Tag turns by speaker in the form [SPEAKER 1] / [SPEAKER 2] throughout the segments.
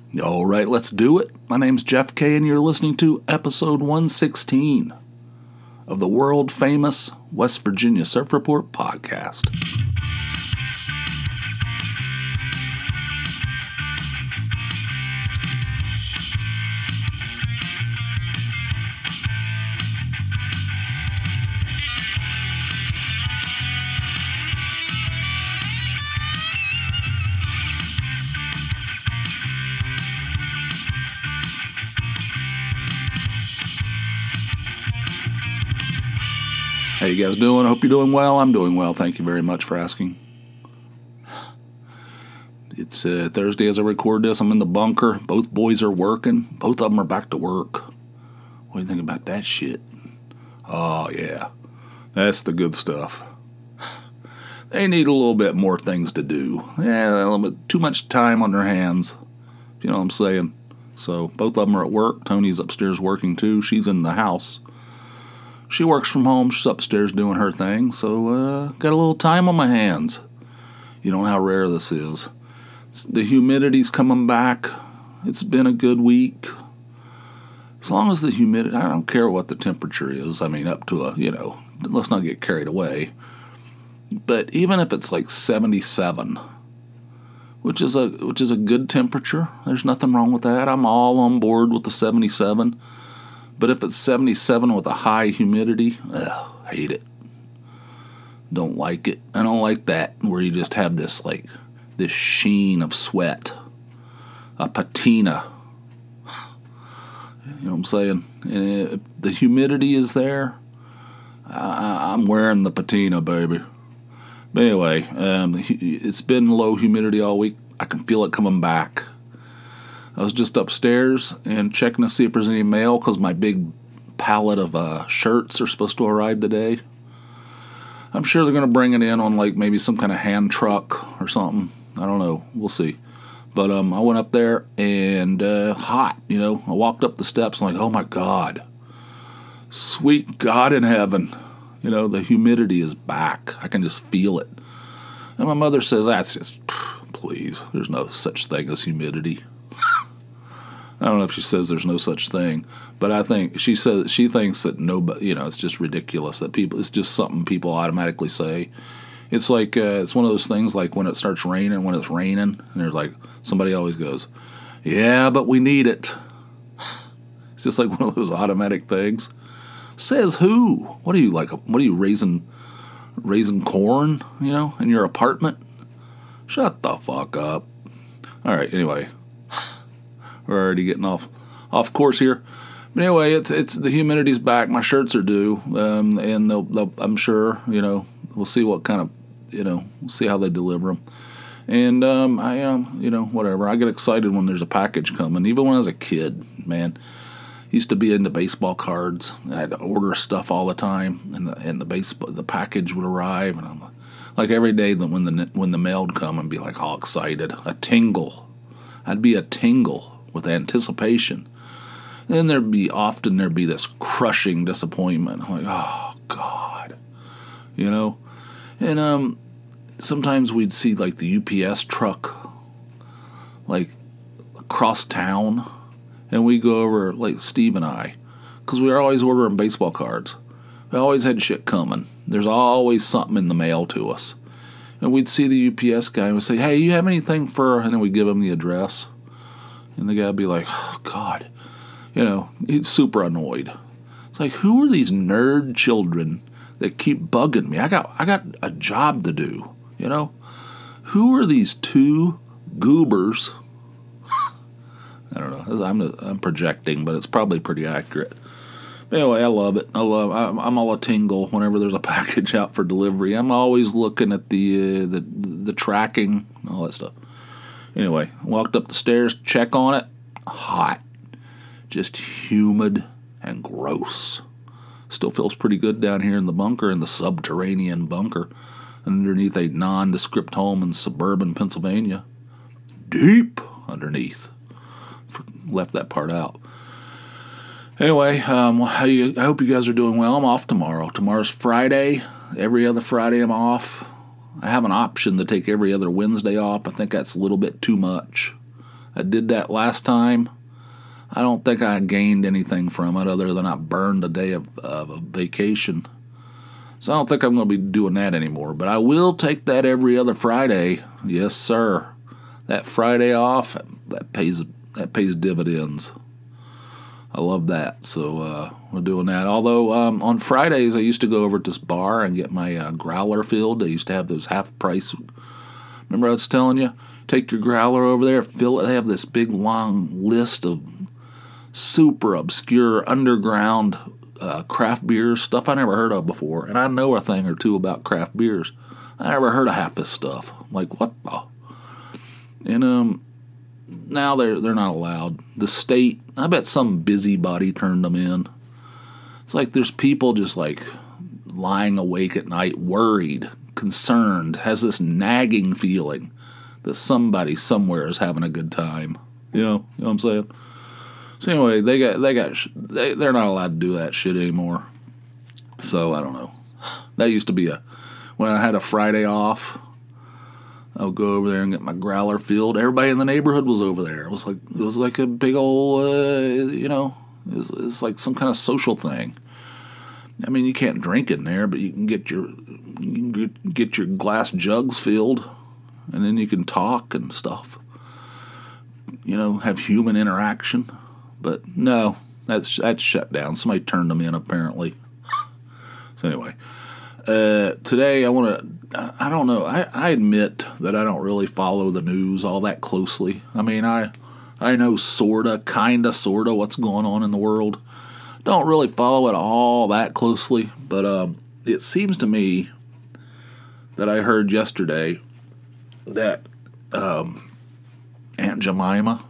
[SPEAKER 1] All right, let's do it. My name's Jeff K, and you're listening to episode 116 of the world-famous West Virginia Surf Report podcast. How you guys doing? I hope you're doing well. I'm doing well. Thank you very much for asking. It's Thursday as I record this. I'm in the bunker. Both boys are working. Both of them are back to work. What do you think about that shit? Oh, yeah. That's the good stuff. They need a little bit more things to do. Yeah, a little bit too much time on their hands. You know what I'm saying? So both of them are at work. Tony's upstairs working too. She's in the house. She works from home. She's upstairs doing her thing, so got a little time on my hands. You know how rare this is. The humidity's coming back. It's been a good week. As long as the humidity, I don't care what the temperature is. I mean, up to let's not get carried away. But even if it's like 77, which is a good temperature, there's nothing wrong with that. I'm all on board with the 77. But if it's 77 with a high humidity, hate it. Don't like it. I don't like that where you just have this sheen of sweat. A patina. You know what I'm saying? And if the humidity is there, I'm wearing the patina, baby. But anyway, it's been low humidity all week. I can feel it coming back. I was just upstairs and checking to see if there's any mail because my big pallet of shirts are supposed to arrive today. I'm sure they're going to bring it in on maybe some kind of hand truck or something. I don't know. We'll see. But I went up there and hot, I walked up the steps and oh my God. Sweet God in heaven. The humidity is back. I can just feel it. And my mother says, that's just, please, there's no such thing as humidity. I don't know if she says there's no such thing, but I think she thinks that nobody, it's just ridiculous that it's just something people automatically say. It's it's one of those things like when it starts raining, when it's raining, and there's somebody always goes, yeah, but we need it. It's just one of those automatic things. Says who? What are you what are you raising corn, in your apartment? Shut the fuck up. All right, anyway. We're already getting off course here. But anyway, it's the humidity's back. My shirts are due, and they'll I'm sure, we'll see what kind of, we'll see how they deliver them. And, whatever. I get excited when there's a package coming. Even when I was a kid, man, used to be into baseball cards. And I had to order stuff all the time, and the package would arrive, and I'm every day when the mail would come, I'd be all excited. A tingle. I'd be a tingle with anticipation. Then there'd be this crushing disappointment. I'm oh God, And sometimes we'd see the UPS truck across town, and we go over Steve and I, because we were always ordering baseball cards. We always had shit coming. There's always something in the mail to us, and we'd see the UPS guy and we'd say, "Hey, you have anything for?" And then we'd give him the address. And the guy would be oh, God. He's super annoyed. It's who are these nerd children that keep bugging me? I got a job to do, Who are these two goobers? I don't know. I'm projecting, but it's probably pretty accurate. But anyway, I love it. I'm all a tingle whenever there's a package out for delivery. I'm always looking at the tracking and all that stuff. Anyway, walked up the stairs, check on it. Hot. Just humid and gross. Still feels pretty good down here in the bunker, in the subterranean bunker, underneath a nondescript home in suburban Pennsylvania. Deep underneath. Left that part out. Anyway, I hope you guys are doing well. I'm off tomorrow. Tomorrow's Friday. Every other Friday I'm off. I have an option to take every other Wednesday off. I think that's a little bit too much. I did that last time. I don't think I gained anything from it other than I burned a day of a vacation. So I don't think I'm going to be doing that anymore. But I will take that every other Friday. Yes, sir. That Friday off, that pays dividends. I love that. So we're doing that. Although on Fridays, I used to go over to this bar and get my growler filled. They used to have those half price. Remember I was telling you? Take your growler over there, fill it. They have this big long list of super obscure underground craft beers, stuff I never heard of before. And I know a thing or two about craft beers. I never heard of half this stuff. I'm like, what the? And now they're not allowed. The state, I bet some busybody turned them in. It's like there's people just like lying awake at night, worried, concerned, has this nagging feeling that somebody somewhere is having a good time. You know what I'm saying? So anyway, they're not allowed to do that shit anymore. So I don't know. That used to be when I had a Friday off, I would go over there and get my growler filled. Everybody in the neighborhood was over there. It was like a big old, it's like some kind of social thing. I mean, you can't drink in there, but you can get your glass jugs filled, and then you can talk and stuff. Have human interaction. But no, that's shut down. Somebody turned them in apparently. So anyway, today I don't know. I admit that I don't really follow the news all that closely. I mean, I know kinda, sorta what's going on in the world. Don't really follow it all that closely, but it seems to me that I heard yesterday that Aunt Jemima,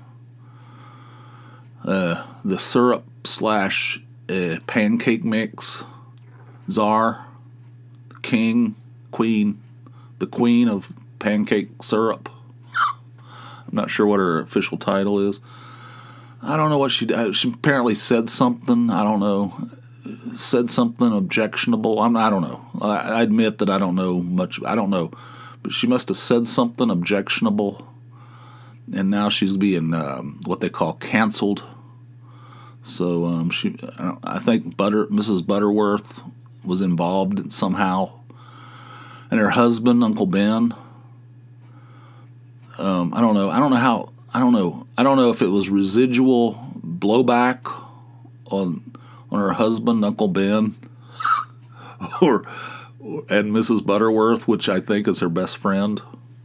[SPEAKER 1] the syrup / pancake mix czar, the queen of pancake syrup. I'm not sure what her official title is. I don't know what she did. She apparently said something. I don't know. Said something objectionable. I don't know. I admit that I don't know much. I don't know. But she must have said something objectionable. And now she's being what they call canceled. So I think Mrs. Butterworth was involved somehow. And her husband, Uncle Ben. I don't know. I don't know if it was residual blowback on her husband, Uncle Ben, and Mrs. Butterworth, which I think is her best friend.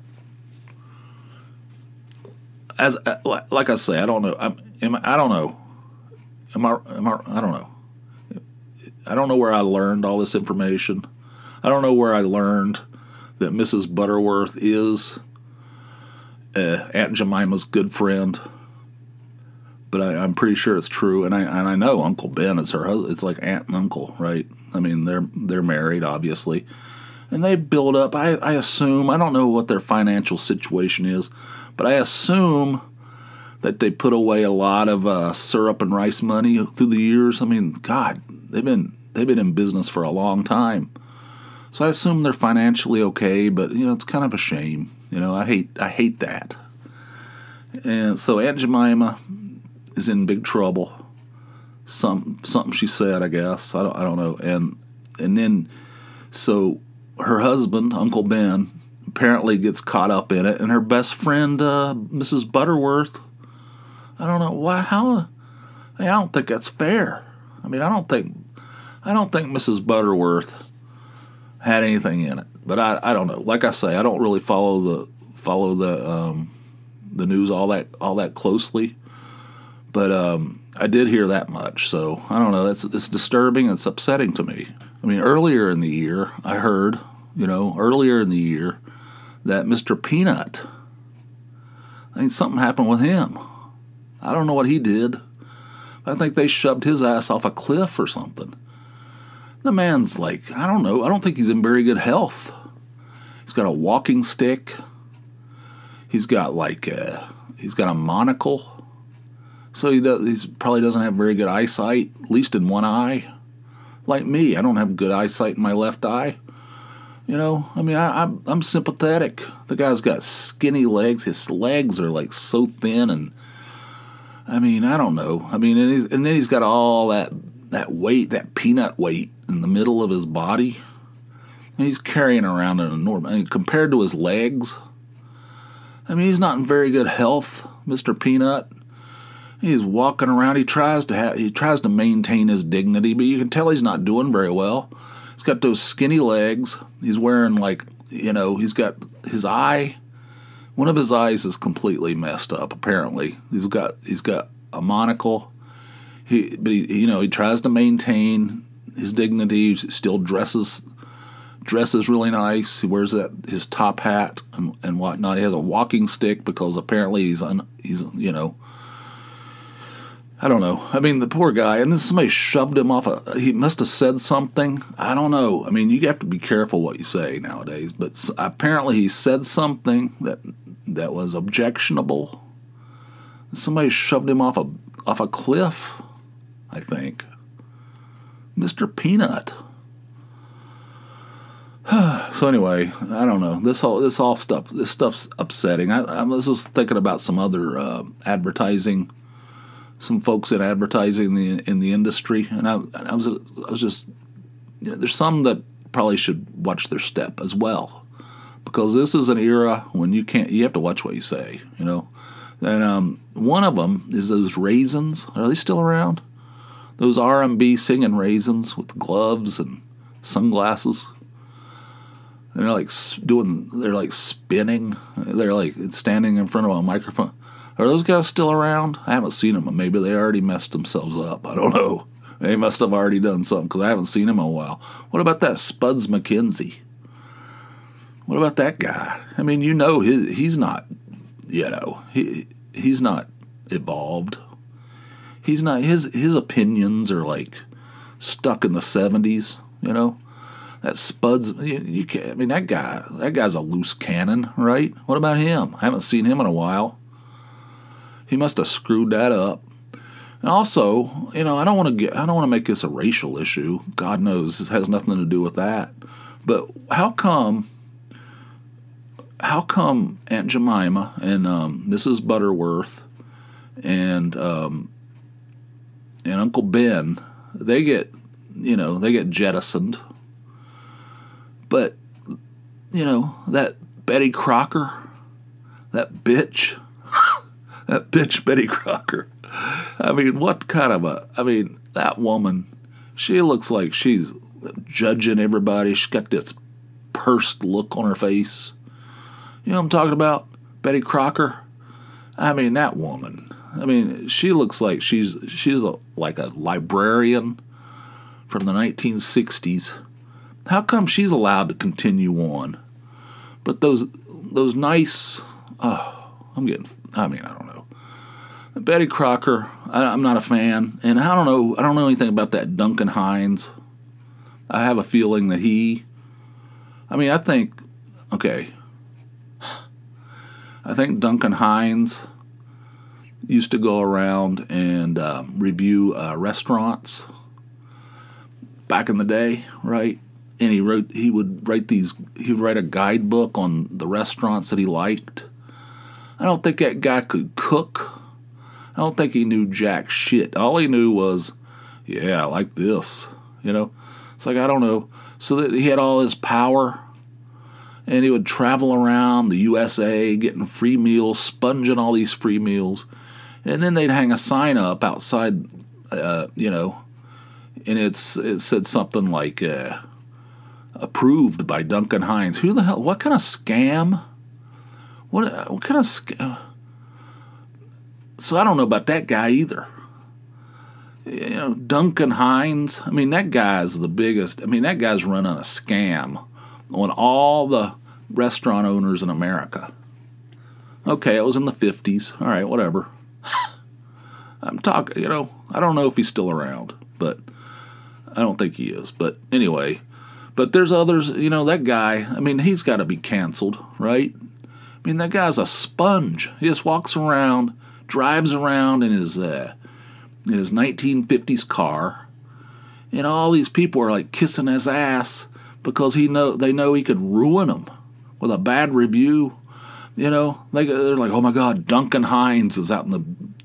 [SPEAKER 1] Like I say, I don't know. I don't know. I don't know. I don't know where I learned all this information. I don't know where I learned that Mrs. Butterworth is Aunt Jemima's good friend, but I'm pretty sure it's true, and I know Uncle Ben is her husband. It's like aunt and uncle, right? I mean, they're married, obviously, and they build up. I assume, I don't know what their financial situation is, but I assume that they put away a lot of syrup and rice money through the years. I mean, God, they've been in business for a long time, so I assume they're financially okay. But it's kind of a shame. I hate that. And so Aunt Jemima is in big trouble. Something she said, I guess. I don't know. And then so her husband, Uncle Ben, apparently gets caught up in it, and her best friend, Mrs. Butterworth, I don't know why. How? I don't think that's fair. I mean, I don't think Mrs. Butterworth had anything in it. But I don't know. Like I say, I don't really follow the news all that closely. But I did hear that much. So I don't know. It's disturbing. It's upsetting to me. I mean, earlier in the year, I heard that Mr. Peanut, I think something happened with him. I don't know what he did. I think they shoved his ass off a cliff or something. The man's like, I don't know. I don't think he's in very good health. He's got a walking stick. He's got a monocle. So he probably doesn't have very good eyesight, at least in one eye. Like me, I don't have good eyesight in my left eye. I mean, I'm sympathetic. The guy's got skinny legs. His legs are like so thin, and I mean, I don't know. I mean, and then he's got all that weight, that peanut weight in the middle of his body. And he's carrying around an enormous. I mean, compared to his legs, I mean, he's not in very good health, Mr. Peanut. He's walking around. He tries to maintain his dignity, but you can tell he's not doing very well. He's got those skinny legs. He's wearing he's got his eye. One of his eyes is completely messed up. Apparently, he's got a monocle. He tries to maintain his dignity. He still dresses really nice. He wears his top hat and whatnot. He has a walking stick because apparently he's I don't know. I mean, the poor guy, and then somebody shoved him off he must have said something. I don't know. I mean, you have to be careful what you say nowadays, but apparently he said something that was objectionable. Somebody shoved him off a cliff, I think. Mr. Peanut. So anyway, I don't know. This stuff's upsetting. I was just thinking about some other advertising. Some folks in advertising in the industry, and I was just, there's some that probably should watch their step as well, because this is an era when you have to watch what you say, And one of them is those raisins. Are they still around? Those R&B singing raisins with gloves and sunglasses. And they're like spinning. They're like standing in front of a microphone. Are those guys still around? I haven't seen them. Maybe they already messed themselves up. I don't know. They must have already done something because I haven't seen him in a while. What about that Spuds MacKenzie? What about that guy? I mean, he's not, he's not evolved. He's not, his opinions are like stuck in the 70s, That Spuds, you can't, I mean, that guy's a loose cannon, right? What about him? I haven't seen him in a while. He must have screwed that up. And also, I don't want to make this a racial issue. God knows this has nothing to do with that. But how come Aunt Jemima and Mrs. Butterworth and Uncle Ben, they get jettisoned, but that Betty Crocker, that bitch. That bitch Betty Crocker. I mean, that woman, she looks like she's judging everybody. She's got this pursed look on her face. You know what I'm talking about? Betty Crocker. I mean, that woman. I mean, she looks like she's like a librarian from the 1960s. How come she's allowed to continue on? But those nice, I don't know. Betty Crocker, I'm not a fan, and I don't know anything about that Duncan Hines. I have a feeling that I think Duncan Hines used to go around and review restaurants back in the day, right? And he would write a guidebook on the restaurants that he liked. I don't think that guy could cook. I don't think he knew jack shit. All he knew was, I like this, It's like, I don't know. So that he had all his power, and he would travel around the USA getting free meals, sponging all these free meals. And then they'd hang a sign up outside, and it said something like, approved by Duncan Hines. Who the hell? What kind of scam? What kind of scam? So I don't know about that guy either. Duncan Hines. I mean, that guy's the biggest. I mean, that guy's running a scam on all the restaurant owners in America. Okay, it was in the 50s. All right, whatever. I'm talking, I don't know if he's still around, but I don't think he is. But anyway, but there's others, that guy, I mean, he's got to be canceled, right? I mean, that guy's a sponge. He just walks around, drives around in his 1950s car, and all these people are like kissing his ass because they know he could ruin them with a bad review. You know, they're like, oh my God, Duncan Hines is out in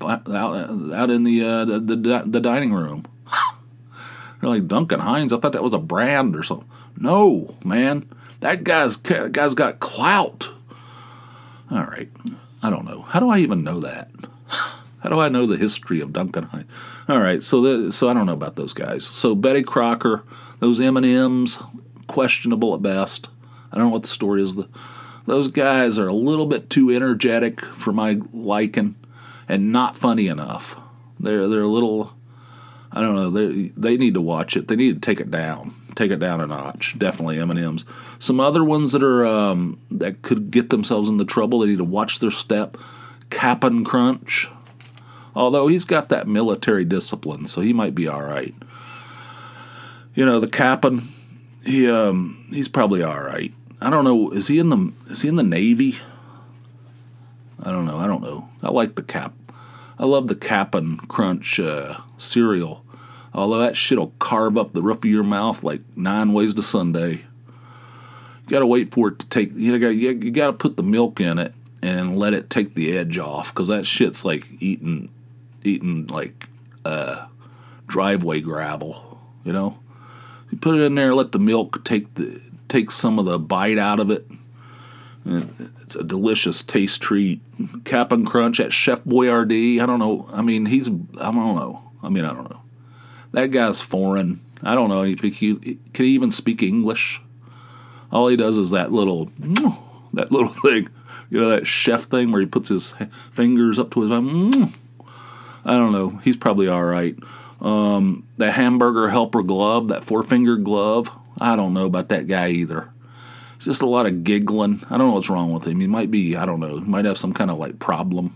[SPEAKER 1] the dining room. They're like, Duncan Hines? I thought that was a brand or something. No, man, that guy's got clout. All right, I don't know. How do I even know that? How do I know the history of Duncan Hines? All right, so I don't know about those guys. So Betty Crocker, those M&Ms, questionable at best. I don't know what the story is. Those guys are a little bit too energetic for my liking, and not funny enough. They're a little, I don't know. They need to watch it. They need to take it down a notch. Definitely M&Ms. Some other ones that are that could get themselves into trouble. They need to watch their step. Cap'n Crunch. Although he's got that military discipline, so he might be all right. You know, the Cap'n, he's probably all right. I don't know. Is he in the Navy? I don't know. I like the Cap. I love the Cap'n Crunch cereal. Although that shit'll carve up the roof of your mouth like 9 ways to Sunday. You gotta wait for it to take. You gotta put the milk in it and let it take the edge off, because that shit's like eating like driveway gravel. You know, you put it in there, let the milk take some of the bite out of it. It's a delicious taste treat. Cap'n Crunch at Chef Boyardee. I don't know. I mean, I don't know. That guy's foreign. I don't know if can he even speak English. All he does is that little thing, you know, that chef thing where he puts his fingers up to his mouth. I don't know. He's probably all right. That hamburger helper glove, that 4-finger glove, I don't know about that guy either. It's just a lot of giggling. I don't know what's wrong with him. He might be, I don't know, he might have some kind of like problem.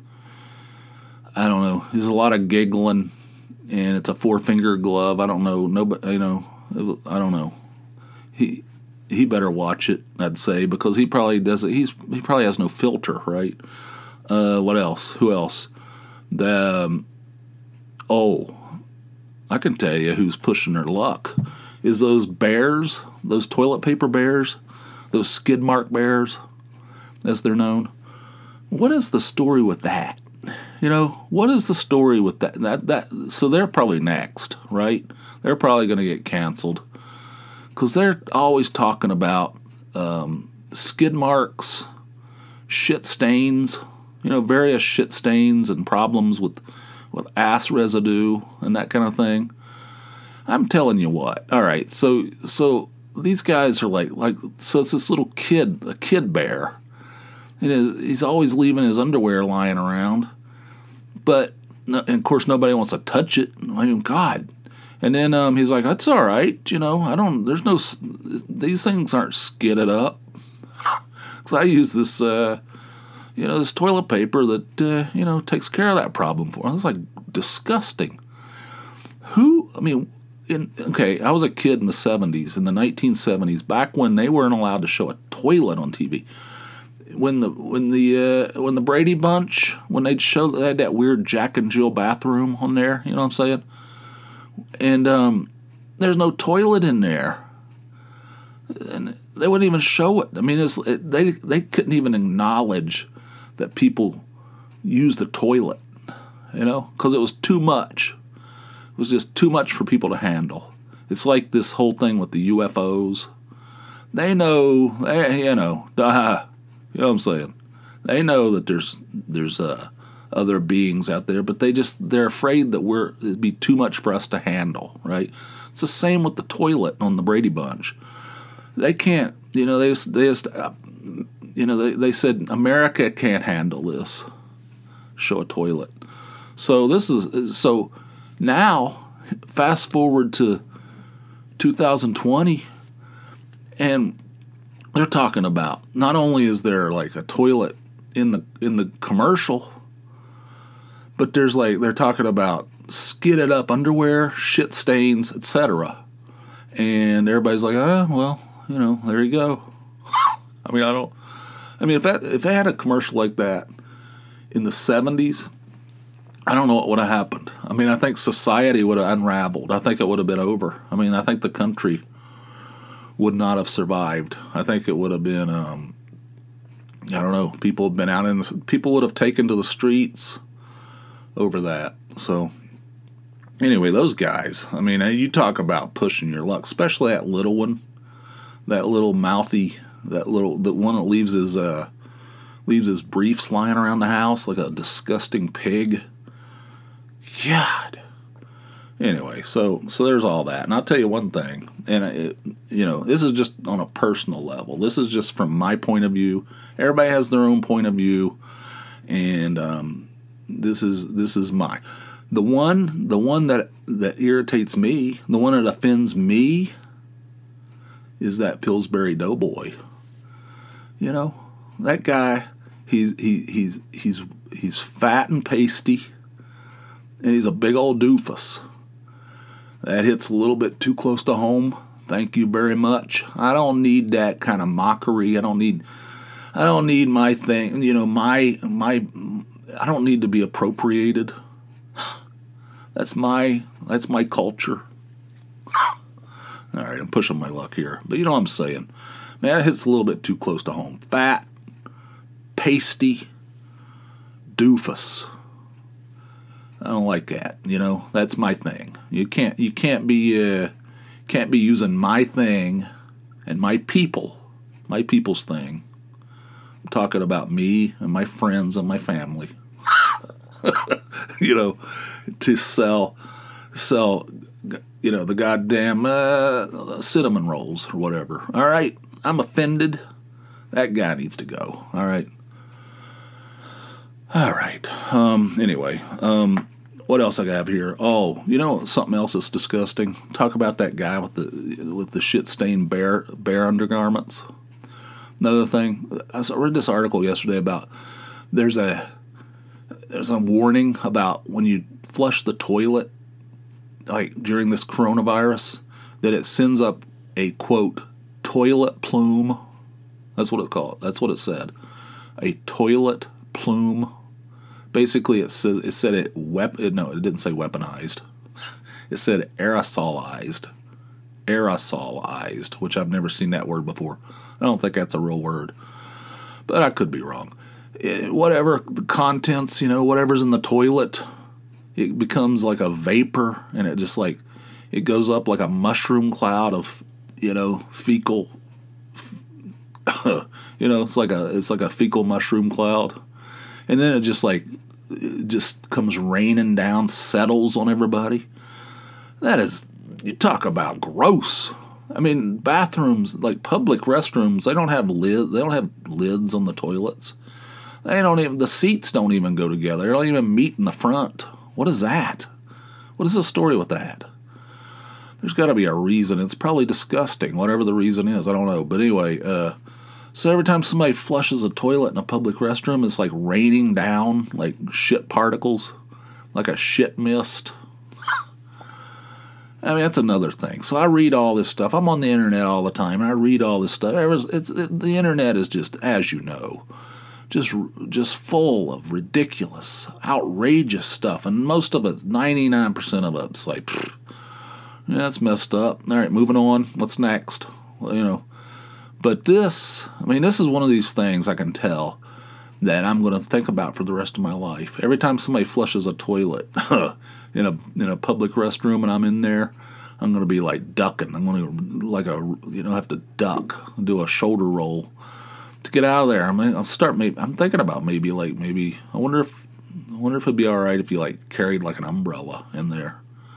[SPEAKER 1] I don't know. There's a lot of giggling, and it's a 4-finger glove. I don't know. Nobody, you know, I don't know. He better watch it, I'd say, because he probably doesn't. He probably has no filter, right? What else? Who else? I can tell you who's pushing their luck. Is those bears, those toilet paper bears, those skid mark bears, as they're known. What is the story with that? You know, what is the story with that? So they're probably next, right? They're probably going to get canceled, because they're always talking about skid marks, shit stains, you know, various shit stains and problems with ass residue and that kind of thing. I'm telling you what. All right, so these guys are like so it's this little kid, a kid bear, and he's always leaving his underwear lying around, but and of course nobody wants to touch it. I mean, God. And then he's like, that's all right, you know. These things aren't skidded up. Because I use this, this toilet paper that takes care of that problem for us. It's like disgusting. I was a kid in the 70s, in the 1970s, back when they weren't allowed to show a toilet on TV. When the Brady Bunch, when they had that weird Jack and Jill bathroom on there, you know what I'm saying? And there's no toilet in there, and they wouldn't even show it. I mean, they couldn't even acknowledge that people use the toilet, you know, because it was too much. It was just too much for people to handle. It's like this whole thing with the UFOs. They know, you know what I'm saying? They know that there's other beings out there, but they're afraid that it'd be too much for us to handle, right? It's the same with the toilet on the Brady Bunch. They can't, you know, they said America can't handle this. Show a toilet. So now, fast forward to 2020, and they're talking about, not only is there like a toilet in the commercial, but they're talking about skidded up underwear, shit stains, etc. And everybody's like, oh, well, you know, there you go. If they had a commercial like that in the 70s, I don't know what would have happened. I mean, I think society would have unraveled. I think it would have been over. I mean, I think the country would not have survived. I think it would have been, I don't know, people would have taken to the streets over that. So, anyway, those guys, I mean, you talk about pushing your luck, especially that little one, that little mouthy, the one that leaves his briefs lying around the house like a disgusting pig. God. Anyway, so there's all that. And I'll tell you one thing, and this is just on a personal level. This is just from my point of view. Everybody has their own point of view, and this is my the one that irritates me, the one that offends me, is that Pillsbury Doughboy. You know, that guy. He's fat and pasty, and he's a big old doofus. That hits a little bit too close to home. Thank you very much. I don't need that kind of mockery. I don't need my thing. I don't need to be appropriated. That's my culture. All right, I'm pushing my luck here, but you know what I'm saying. Man, it hits a little bit too close to home. Fat, pasty, doofus. I don't like that. That's my thing. You can't be using my thing and my people's thing. I'm talking about me and my friends and my family. To sell the goddamn cinnamon rolls or whatever. All right, I'm offended. That guy needs to go. All right. Anyway, what else I have here? Oh, something else that's disgusting. Talk about that guy with the shit-stained bare undergarments. Another thing, I read this article yesterday about there's a warning about when you flush the toilet, like during this coronavirus, that it sends up a quote toilet plume. That's what it called. That's what it said. A toilet plume. Basically, it didn't say weaponized. It said aerosolized, which I've never seen that word before. I don't think that's a real word, but I could be wrong. Whatever the contents, whatever's in the toilet, it becomes like a vapor, and it just it goes up like a mushroom cloud of, fecal. It's like a fecal mushroom cloud. And then it just comes raining down, settles on everybody. You talk about gross. I mean, bathrooms, like public restrooms, they don't have lids on the toilets. The seats don't even go together. They don't even meet in the front. What is that? What is the story with that? There's got to be a reason. It's probably disgusting, whatever the reason is. I don't know. But anyway, so every time somebody flushes a toilet in a public restroom, it's like raining down like shit particles, like a shit mist. I mean, that's another thing. So I read all this stuff. I'm on the internet all the time, and I read all this stuff. The internet is just, as you know, just full of ridiculous, outrageous stuff, and most of it, 99% of it's like, that's messed up. All right, moving on. What's next? Well, But this is one of these things I can tell that I'm going to think about for the rest of my life. Every time somebody flushes a toilet in a public restroom and I'm in there, I'm going to be like ducking. I'm going to have to duck and do a shoulder roll to get out of there. I'm thinking about maybe I wonder if it'd be all right if you carried like an umbrella in there.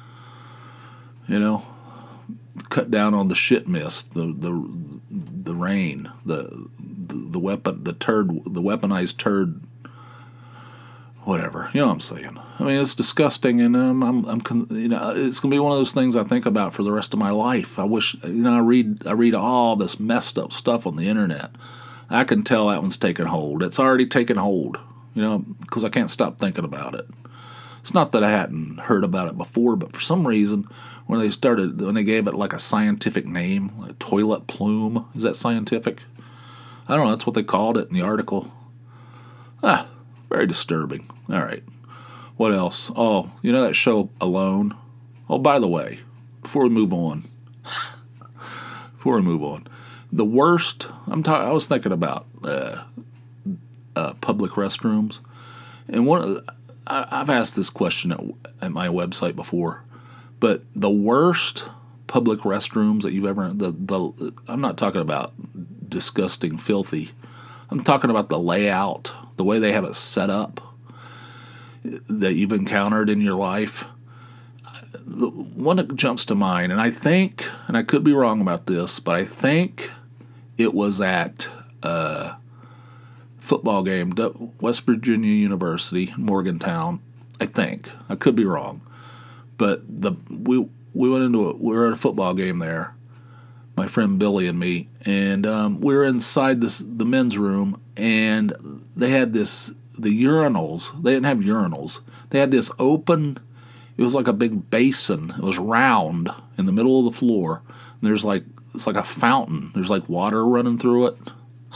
[SPEAKER 1] Cut down on the shit mist, the rain, the weaponized turd, whatever. You know what I'm saying? I mean, it's disgusting, and it's gonna be one of those things I think about for the rest of my life. I wish, I read all this messed up stuff on the internet. I can tell that one's taken hold. It's already taken hold, because I can't stop thinking about it. It's not that I hadn't heard about it before, but for some reason, when they gave it like a scientific name, like toilet plume, is that scientific? I don't know, that's what they called it in the article. Very disturbing. All right. What else? Oh, that show Alone? Oh, by the way, before we move on, before we move on, the worst. I was thinking about public restrooms, and I've asked this question at my website before, but the worst public restrooms that you've ever I'm not talking about disgusting, filthy. I'm talking about the layout, the way they have it set up that you've encountered in your life. The one that jumps to mind, and I think, and I could be wrong about this, but I think it was at a football game, West Virginia University, Morgantown. I think. I could be wrong. But we were at a football game there, my friend Billy and me, and we were inside the men's room, and they had the urinals. They didn't have urinals. They had this open. It was like a big basin. It was round in the middle of the floor. And it's like a fountain. There's like water running through it.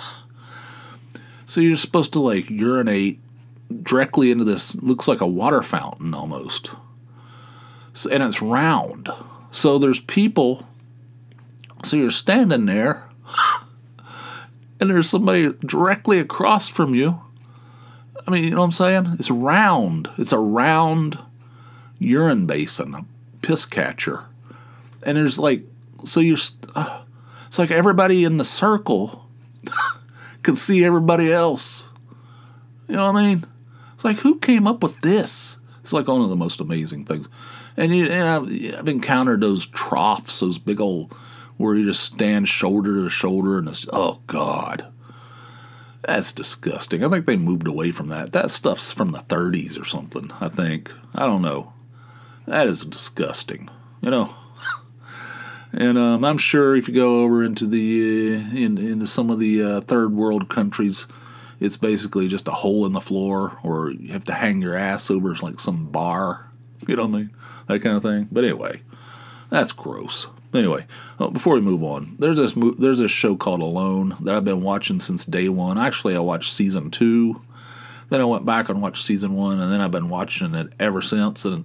[SPEAKER 1] So you're supposed to like urinate directly into this. Looks like a water fountain almost. So, and it's round. So there's people. So you're standing there, and there's somebody directly across from you. I mean, you know what I'm saying? It's round. It's a round urine basin, a piss catcher. And there's like, so it's like everybody in the circle can see everybody else. You know what I mean? It's like, who came up with this? It's like one of the most amazing things. And I've encountered those troughs, those big old, where you just stand shoulder to shoulder, and it's, oh God. That's disgusting. I think they moved away from that. That stuff's from the 30s or something, I think. I don't know. That is disgusting, you know. And I'm sure if you go over into into some of the third world countries, it's basically just a hole in the floor, or you have to hang your ass over like some bar, you know what I mean? That kind of thing. But anyway, that's gross. Anyway, before we move on, there's this show called Alone that I've been watching since day one. Actually, I watched season 2. Then I went back and watched season 1, and then I've been watching it ever since. And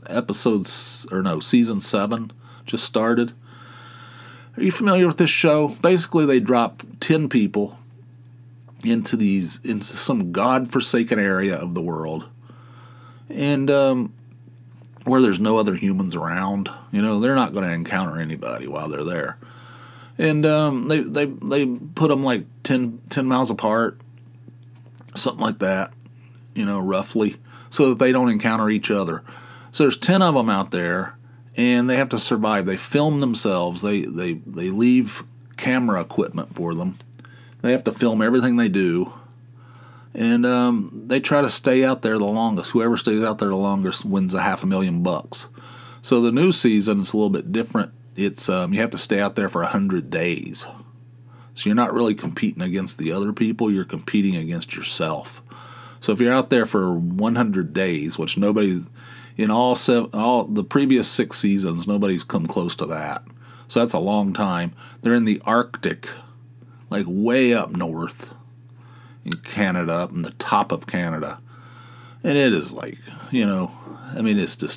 [SPEAKER 1] season 7 just started. Are you familiar with this show? Basically, they drop 10 people into some godforsaken area of the world, and where there's no other humans around. You know, they're not going to encounter anybody while they're there. And they put them like 10 miles apart, something like that, you know, roughly, so that they don't encounter each other. So there's 10 of them out there, and they have to survive. They film themselves. They leave camera equipment for them. They have to film everything they do. And they try to stay out there the longest. Whoever stays out there the longest wins $500,000. So the new season is a little bit different. It's you have to stay out there for 100 days. So you're not really competing against the other people. You're competing against yourself. So if you're out there for 100 days, which nobody in all the previous 6 seasons, nobody's come close to that. So that's a long time. They're in the Arctic, like way up north. In Canada, up in the top of Canada. And it is like, you know, I mean, it's just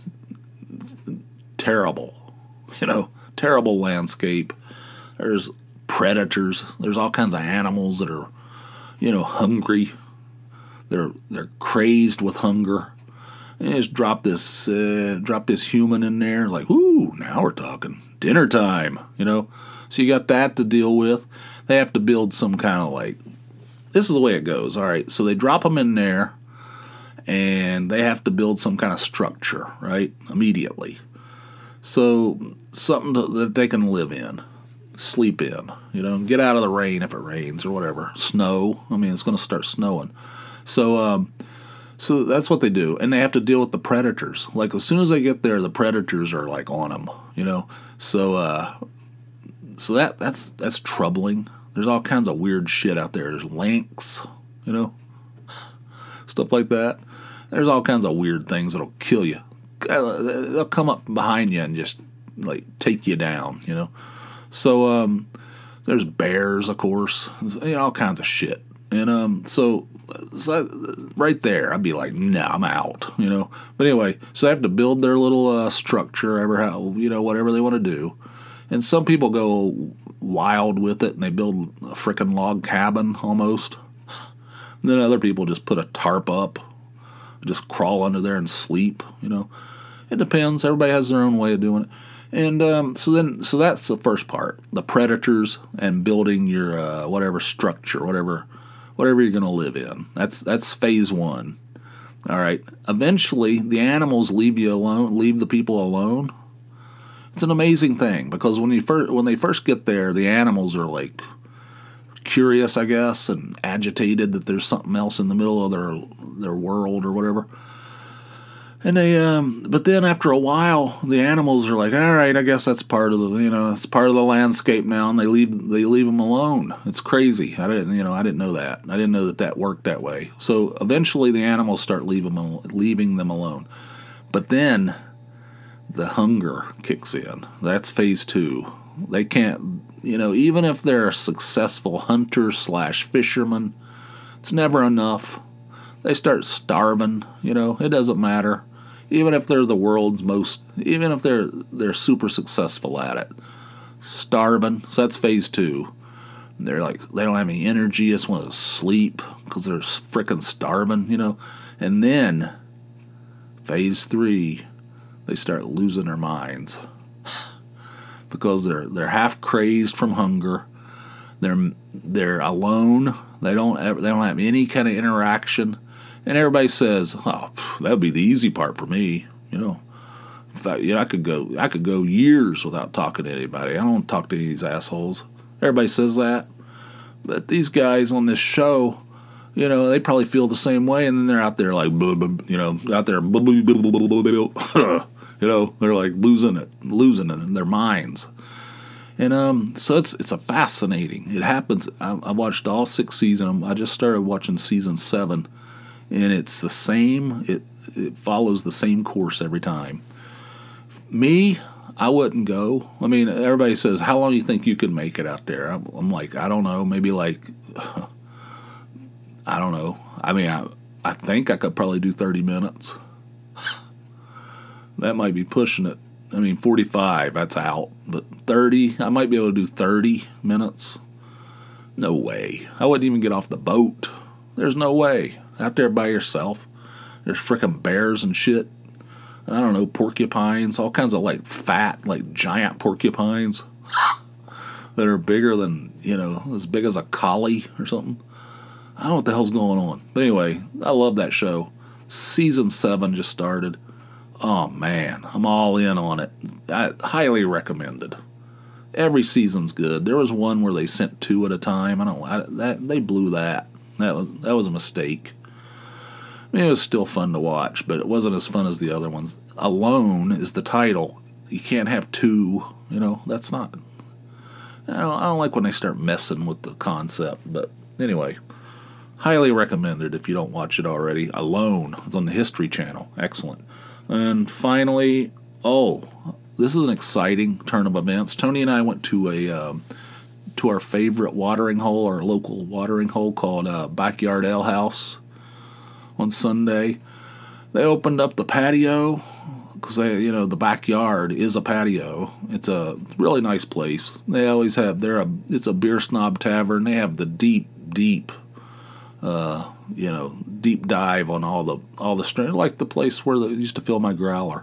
[SPEAKER 1] terrible, you know, terrible landscape. There's predators. There's all kinds of animals that are, you know, hungry. They're crazed with hunger. And you just drop this human in there, like, ooh, now we're talking dinner time, you know. So you got that to deal with. They have to build some kind of like, this is the way it goes. All right, so they drop them in there, and they have to build some kind of structure, right, immediately. So something that they can live in, sleep in, you know, get out of the rain if it rains or whatever. Snow. I mean, it's going to start snowing. So that's what they do, and they have to deal with the predators. Like as soon as they get there, the predators are like on them, you know. So that's troubling. There's all kinds of weird shit out there. There's lynx, you know, stuff like that. There's all kinds of weird things that'll kill you. They'll come up behind you and just, like, take you down, you know. So there's bears, of course, you know, all kinds of shit. And so right there, I'd be like, nah, I'm out, you know. But anyway, so they have to build their little structure, you know, whatever they want to do. And some people go wild with it, and they build a frickin' log cabin almost. And then other people just put a tarp up, just crawl under there and sleep. It depends. Everybody has their own way of doing it. And so that's the first part, the predators and building your whatever structure, whatever you're going to live in. That's phase one. All right. Eventually, the animals leave you alone, leave the people alone. It's an amazing thing because when they first get there, the animals are like curious, I guess, and agitated that there's something else in the middle of their world or whatever. And but then after a while, the animals are like, all right, I guess that's part of it's part of the landscape now, and they leave them alone. It's crazy. I didn't know that. I didn't know that worked that way. So eventually, the animals start leaving them alone. But then the hunger kicks in. That's phase two. They can't, even if they're successful hunters / fishermen, it's never enough. They start starving. It doesn't matter. Even if they're the world's even if they're super successful at it, starving. So that's phase two. They're like, they don't have any energy, just want to sleep because they're frickin' starving, And then phase three, they start losing their minds because they're half crazed from hunger. They're alone. They don't have any kind of interaction. And everybody says, "Oh, that would be the easy part for me." In fact, I could go years without talking to anybody. I don't want to talk to any of these assholes. Everybody says that, but these guys on this show, they probably feel the same way. And then they're out there like, out there, they're like losing it in their minds. And so it's a fascinating. It happens. I watched all 6 seasons. I just started watching season 7. And it's the same. It follows the same course every time. Me, I wouldn't go. I mean, everybody says, "How long do you think you could make it out there?" I'm like, I don't know. Maybe like, I don't know. I mean, I think I could probably do 30 minutes. That might be pushing it. I mean, 45, that's out. But 30, I might be able to do 30 minutes. No way. I wouldn't even get off the boat. There's no way. Out there by yourself. There's frickin' bears and shit. I don't know, porcupines, all kinds of like fat, like giant porcupines that are bigger than, as big as a collie or something. I don't know what the hell's going on. But anyway, I love that show. Season 7 just started. Oh man, I'm all in on it. I highly recommended. Every season's good. There was one where they sent 2 at a time. They blew that. That was a mistake. I mean, it was still fun to watch, but it wasn't as fun as the other ones. Alone is the title. You can't have 2. That's not. I don't like when they start messing with the concept. But anyway, highly recommended if you don't watch it already. Alone. It's on the History Channel. Excellent. And finally, this is an exciting turn of events. Tony and I went to our favorite watering hole, our local watering hole called Backyard Ale House on Sunday. They opened up the patio because the backyard is a patio. It's a really nice place. They always have. It's a beer snob tavern. They have the deep dive on all the strength, like the place where they used to fill my growler.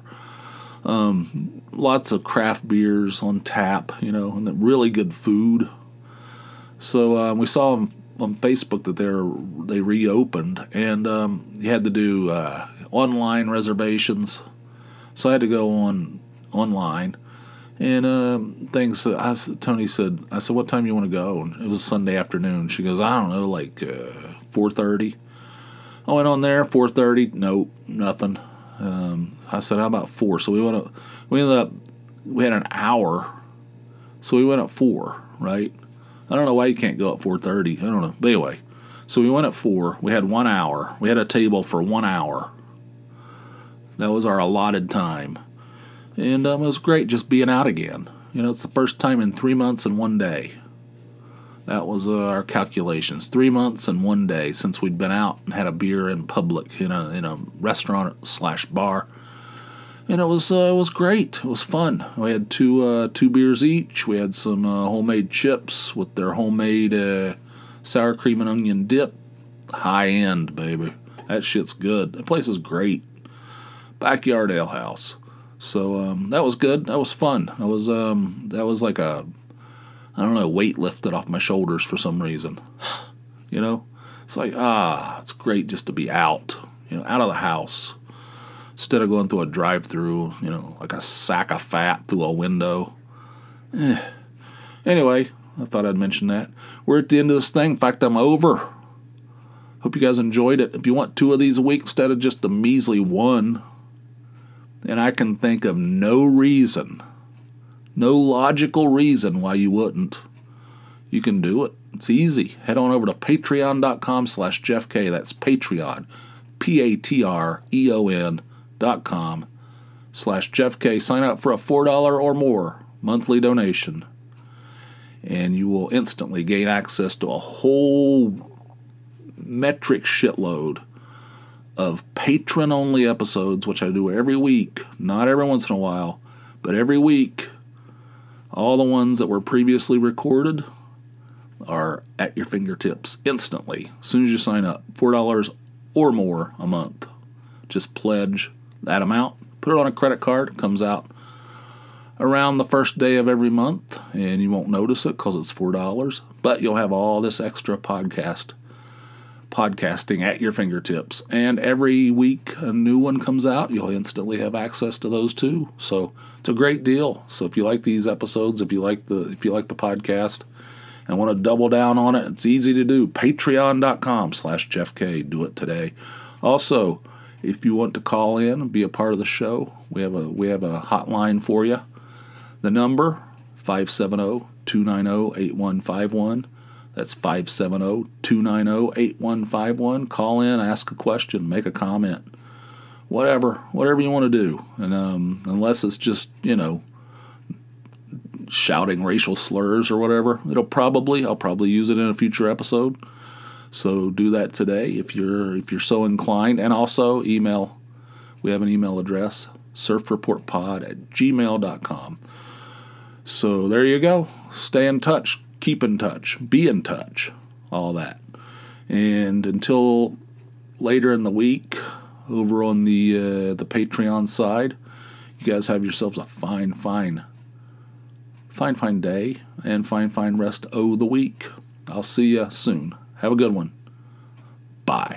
[SPEAKER 1] Lots of craft beers on tap, and really good food. So we saw on Facebook that they reopened, and you had to do online reservations. So I had to go online, and Tony said, I said, "What time you want to go?" And it was Sunday afternoon. She goes, "I don't know, like 4:30. I went on there, 4:30. Nope, nothing. I said, "How about 4?" So we had an hour, so we went at 4, right? I don't know why you can't go at 4:30. I don't know. But anyway, so we went at 4. We had 1 hour. We had a table for 1 hour. That was our allotted time. And it was great just being out again. It's the first time in 3 months and 1 day. That was our calculations. 3 months and 1 day since we'd been out and had a beer in public in a restaurant / bar. And it was great. It was fun. We had two beers each. We had some homemade chips with their homemade sour cream and onion dip. High end, baby. That shit's good. The place is great. Backyard Ale House. So that was good. That was fun. That was like I don't know, weight lifted off my shoulders for some reason. It's like, it's great just to be out, out of the house. Instead of going through a drive-through, like a sack of fat through a window. Anyway, I thought I'd mention that. We're at the end of this thing. In fact, I'm over. Hope you guys enjoyed it. If you want 2 of these a week instead of just a measly 1, and I can think of no logical reason why you wouldn't, you can do it. It's easy. Head on over to patreon.com/JeffK. That's Patreon. patreon.com/JeffK. Sign up for a $4 or more monthly donation, and you will instantly gain access to a whole metric shitload of patron-only episodes, which I do every week. Not every once in a while, but every week. All the ones that were previously recorded are at your fingertips instantly as soon as you sign up. $4 or more a month. Just pledge that amount, put it on a credit card. It comes out around the first day of every month, and you won't notice it because it's $4, but you'll have all this extra podcasting at your fingertips. And every week a new one comes out, you'll instantly have access to those too. So it's a great deal. So if you like these episodes, if you like the podcast and want to double down on it, it's easy to do. Patreon.com/JeffK. Do it today. Also, if you want to call in and be a part of the show, we have a hotline for you. The number 570-290-8151. That's 570-290-8151. Call in, ask a question, make a comment. Whatever you want to do. And unless it's just, shouting racial slurs or whatever, I'll probably use it in a future episode. So do that today if you're so inclined. And also email. We have an email address, surfreportpod@gmail.com. So there you go. Stay in touch. Keep in touch. Be in touch. All that. And until later in the week, over on the Patreon side, you guys have yourselves a fine day and fine rest of the week. I'll see you soon. Have a good one. Bye.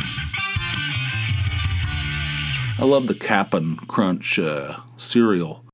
[SPEAKER 1] I love the Cap'n Crunch cereal.